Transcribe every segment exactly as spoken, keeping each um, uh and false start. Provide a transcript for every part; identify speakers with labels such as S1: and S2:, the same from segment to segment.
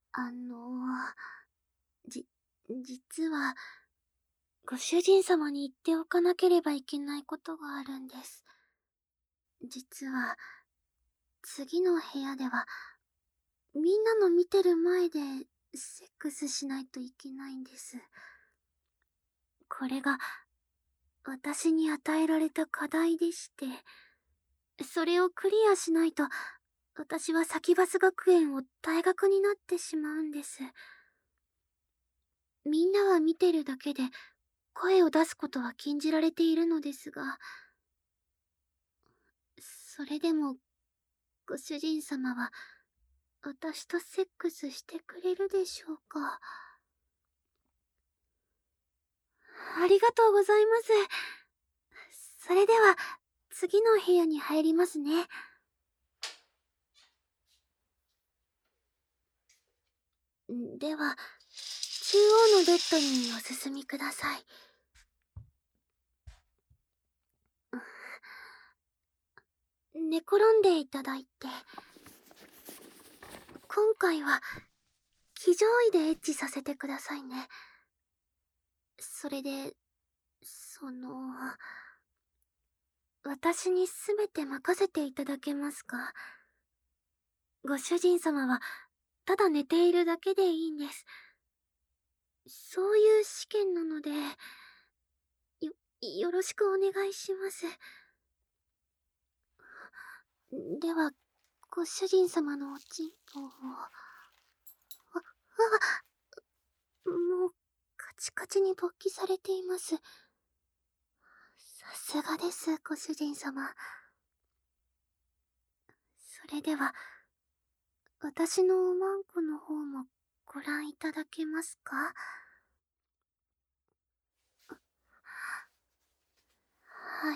S1: あの、じ、実は、ご主人様に言っておかなければいけないことがあるんです。実は、次の部屋では、みんなの見てる前で、セックスしないといけないんです。これが、私に与えられた課題でして、それをクリアしないと、私はサキバス学園を退学になってしまうんです。みんなは見てるだけで、声を出すことは禁じられているのですが、それでも、ご主人様は、私とセックスしてくれるでしょうか。ありがとうございます。それでは、次の部屋に入りますね。では、中央のベッドにお進みください。寝転んでいただいて、今回は、騎乗位でエッチさせてくださいね。それで、その、私にすべて任せていただけますか？ご主人様は、ただ寝ているだけでいいんです。そういう試験なので、よ、よろしくお願いします。では、ご主人様のおちんぽを、あ、あ、もう、カチカチに勃起されています。さすがです、ご主人様。それでは、私のおまんこの方もご覧いただけますか？はい。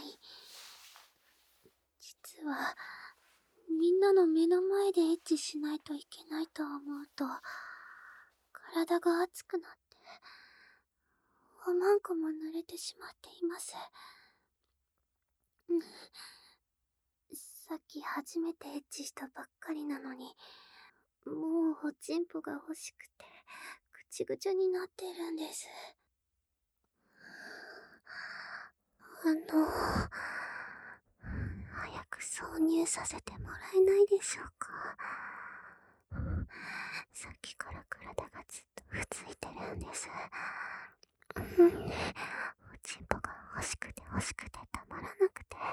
S1: 実は、みんなの目の前でエッチしないといけないと思うと、体が熱くなって、おまんこも濡れてしまっています。うん。さっき初めてエッチしたばっかりなのに、もうおちんぽが欲しくて、ぐちゅぐちゅになってるんです。あの、早く挿入させてもらえないでしょうか。さっきから体がずっとふついてるんです。おちんぽが欲しくて欲しくてたまらなくて、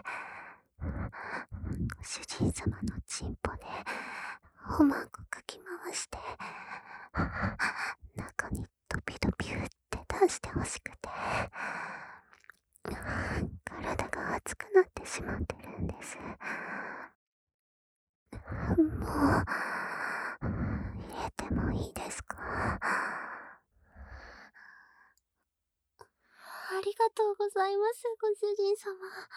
S1: ご主人様のちんぽでおまんこかき回して、中にドピドピ打って出して欲しくて、体が熱くなってしまってるんです。もう、入れてもいいですか？ありがとうございます、ご主人様。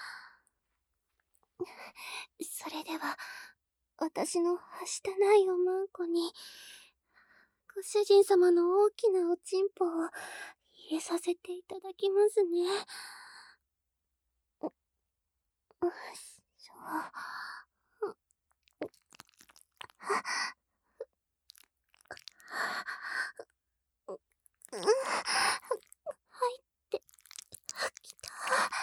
S1: それでは、私のはしたないおまんこに、ご主人様の大きなおちんぽを入れさせていただきますね。よいしょ。入ってきた。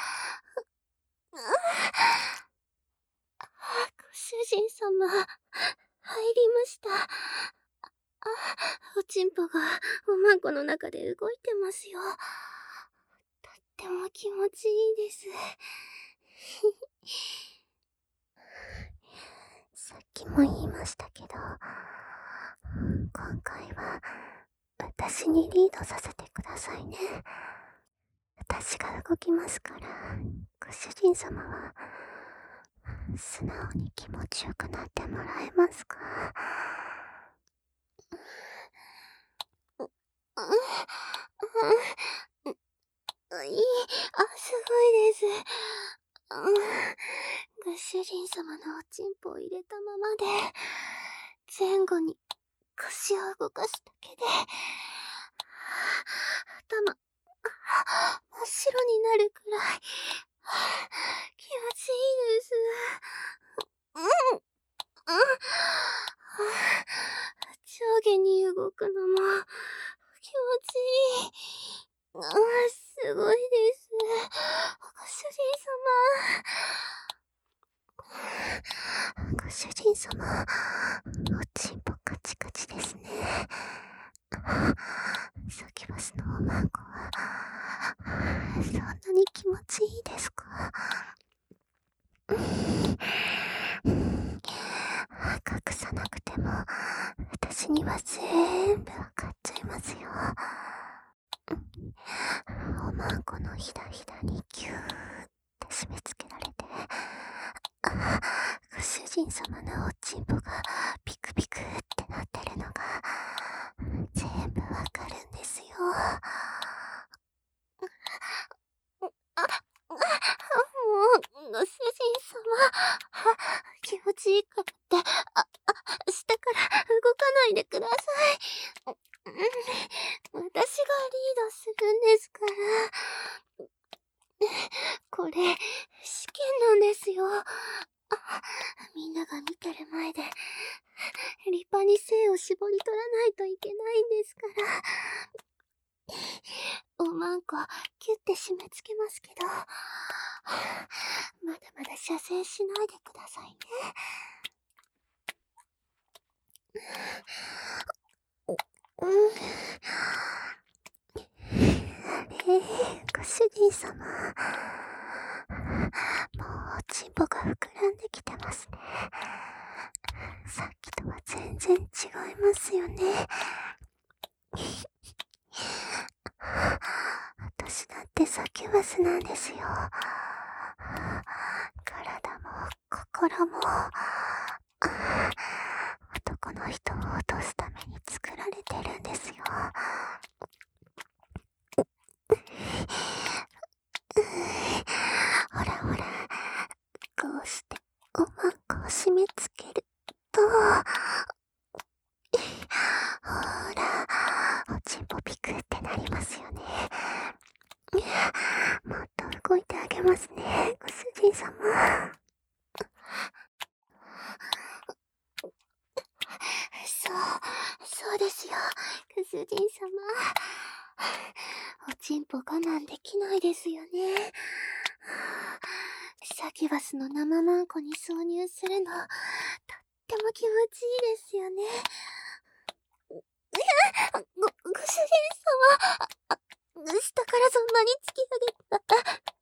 S1: ご主人様、入りました。あ、おちんぽがおまんこの中で動いてますよ。とっても気持ちいいです。さっきも言いましたけど、今回は私にリードさせてくださいね。私が動きますから、ご主人様は素直に気持ちよくなってもらえますか？いい、あ、すごいです。ご主人様のおちんぽを入れたままで、前後に腰を動かすだけで、頭、真っ白になるくらい、気持ちいいです。うん、うん、上下に動かおちんぽカチカチですね。サキュバスのおまんこは、そんなに気持ちいいですか？隠さなくても、私には全部わかっちゃいますよ。おまんこのひだひだにギューって締め付けられて、ご主人様のおちんぽがピクピクってなってるのが全部わかるんですよ。あ、もう、ご主人様、気持ちいいからって、あ、あ、下から動かないでください。私がリードするんですから。これ、試験なんですよ。みんなが見てる前で、立派に精を絞り取らないといけないんですから。おまんこ、キュッて締め付けますけど、まだまだ射精しないでくださいね。うん。あれ、ご主人様。もうおちんぽが膨らんできてますね。さっきとは全然違いますよね。私だってサキュバスなんですよ。体も心も男の人を落とすために作られてるんですよ。ほらほら、こうしておまんこを締め付けると、ほら、おちんぽピクってなりますよね。もっと動いてあげますね、ご主人様。そう、そうですよ、ご主人様。おちんぽ我慢できないですよね。サキュバスの生マンコに挿入するの、とっても気持ちいいですよね。ご、ご主人様、下からそんなに突き上げた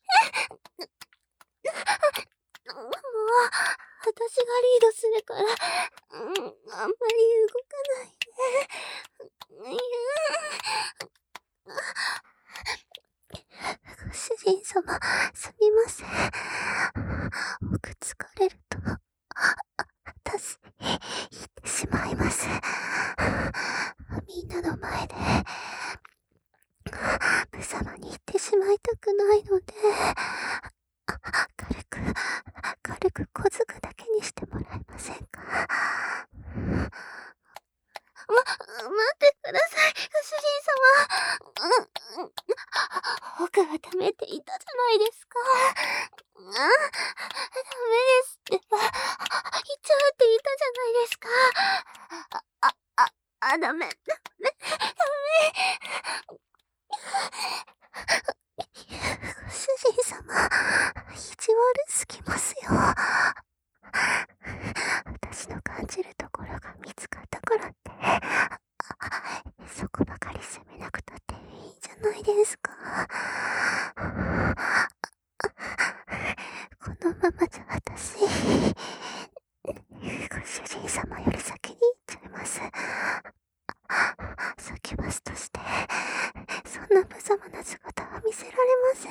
S1: ら、もう、私がリードするから、うん、あんまり動かないで。いやご主人様、すみません。僕疲れると、私、言ってしまいます。みんなの前で、無様に言ってしまいたくないので、軽く、軽く小づくだけにしてもらえませんか？ま、待ってください、ご主人様。うん、うん、僕はダメって言ったじゃないですか。あ、ダメですってば、言っちゃうって言ったじゃないですか。あ、あ、あ、あ、ダメ、ダメ、ダメ。ご主人様、意地悪すぎますよ。私の感じるところが見つかったからって、そこばかり責めなくたっていいじゃないですか。このままじゃ私、ご主人様より先に行っちゃいます。サキュバスとして、そんな無様な姿は見せられません。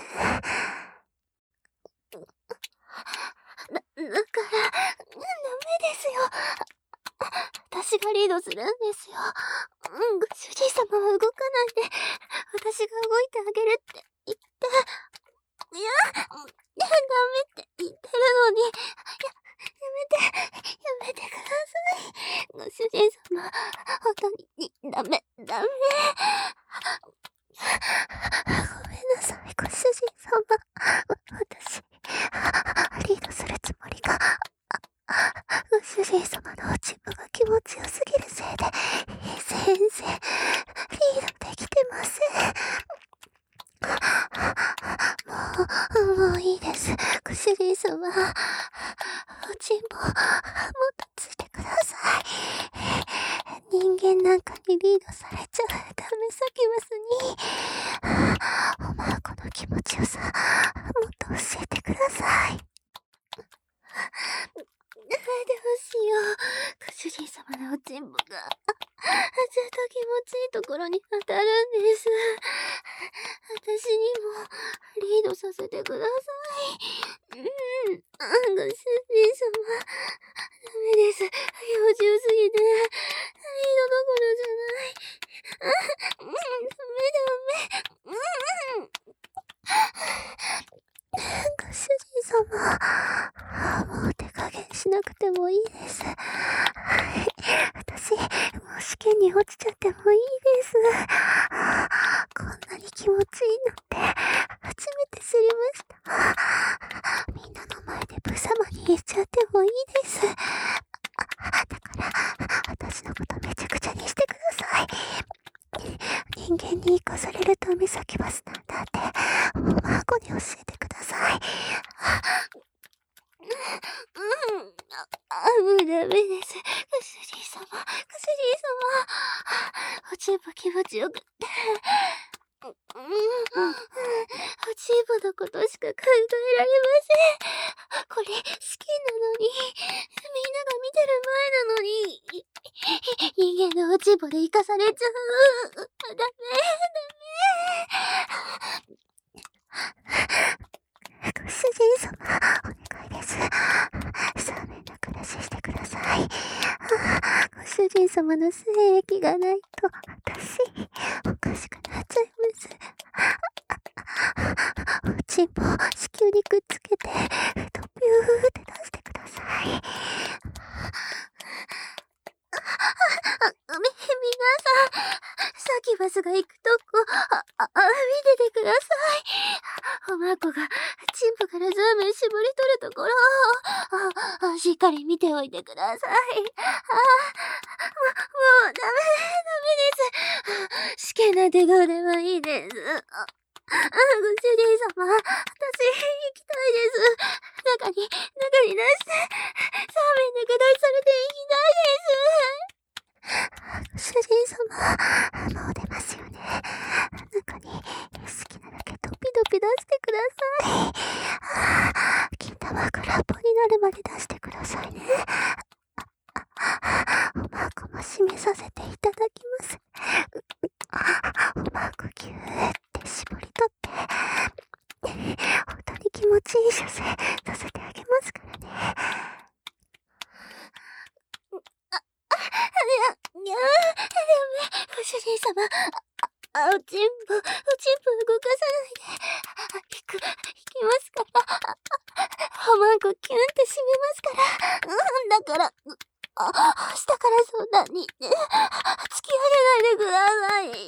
S1: だ、だから、ダメですよ。私がリードするんですよ。うん、ご主人様は動かないで、私が動いてあげるって言って。いや、ダメって言ってるのに、や、やめて、やめてください。ご主人様、本当に、ダメ、ダメ。ごめんなさい、ご主人様。私、リードするつもりが、ご主人様のおちんぽが気持ちよすぎるせいで、全然、リードできてません。もう、もういいです。ご主人様、おちんぽ、もっとついてください。 にリードされちゃダメサキュバスに。おまーこの気持ちよさ、もっと教えてください。どうしよう。ご主人様のおちんぼが、ずっと気持ちいいところに当たるんです。私にも、リードさせてください。うん、あ、ご主人様。ダメです。幼獣すぎて、リードどころじゃない。あ、うん、ダメダメ。うん。ご主人様、もう手加減しなくてもいいです。はい、私、もう試験に落ちちゃってもいいです。こんなに気持ちいいのって初めて知りました。みんなの前でブサマに言っちゃってもいいです。だから私のことめちゃくちゃにしてください。人間に生かされるとミサキバスなんだっておまーこに教えてください。うん、あ、あ、もうダメです。ご主人様、ご主人様。おちんぽ気持ちよくって。うん、おちんぽのことしか考えられません。これ、試験なのに、みんなが見てる前なのに、人間のおちんぽで生かされちゃう。ダメ、ダメ。ご主人様、お願いです。サーメンな暮らししてください。ご主人様の精液がないと、私、おかしくなっちゃいます。おちんぽを子宮にくっつけて、ドピューって出してください。あ、み、皆さん、サキバスが行くとこ、あ、あ、見ててください。おまーこが、チンポからザーメン絞り取るところを、あ、しっかり見ておいてください。あ、も、もう、ダメ、ダメです。試験なんてどうでもいいです。あ、ご主人様、私、行きたいです。中に、中に出して、サーメンで下しされて行きたいです。主人様、もう出ますよね。中に好きなだけドピドピ出してください。金玉が空っぽになるまで出してくださいね。おまーこも締めさせていただきます。おまーこぎゅーって絞り取って、本当に気持ちいい射精させてあげますからね。にゃー、ダメ。ご主人様、あ、おちんぽ、おちんぽ動かさないで。引く、引きますから。おまんこキュンって締めますから。うん、だから、あ、下からそんなに、突き上げないでください。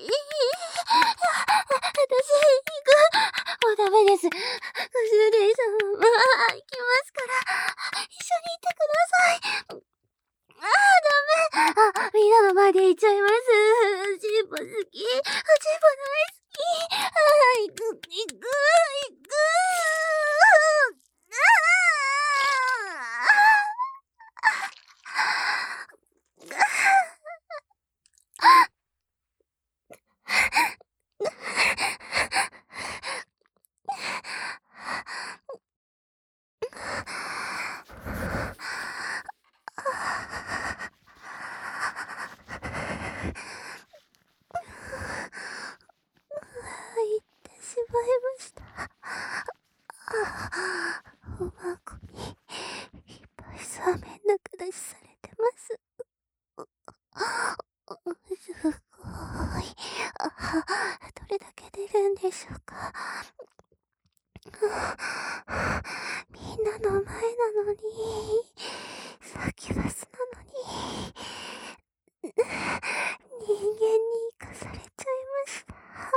S1: 私、行く。もうダメです。ご主人様、行きますから。一緒に行ってください。ああ、ダメ。あ、みんなの前で言っちゃいます。おちんぽ好き。おちんぽ大好き。ああ、行く、行く、行く。行ってしまいました。おまーこにいっぱいサーメンなく出しされてます。すごい。あ、どれだけ出るんでしょうか。みんなの前なのに、サキュバスなのに、人間に生かされちゃいました。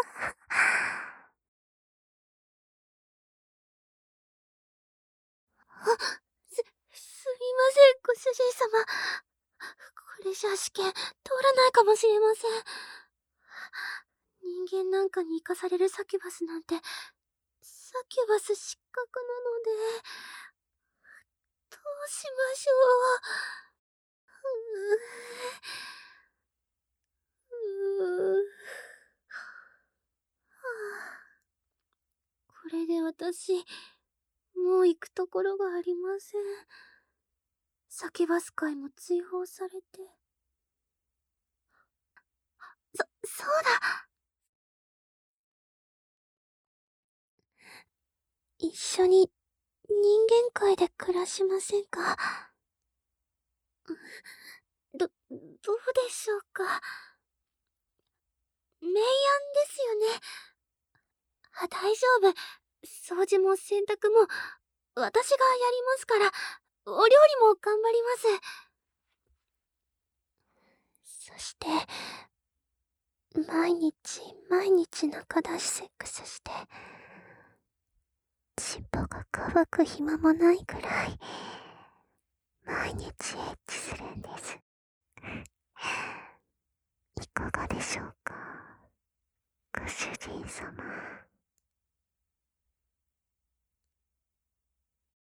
S1: あ、す、すみません、ご主人様。これじゃ試験通らないかもしれません。人間なんかに生かされるサキュバスなんて、サキュバス失格なので、どうしましょう。う私、もう行くところがありません。サバス会も追放されて。そ、そうだ。一緒に人間界で暮らしませんか？ど、どうでしょうか。明暗ですよね。あ、大丈夫。掃除も洗濯も私がやりますから、お料理も頑張ります。そして、毎日毎日中出しセックスして、尻尾が乾く暇もないくらい、毎日エッチするんです。いかがでしょうか、ご主人様。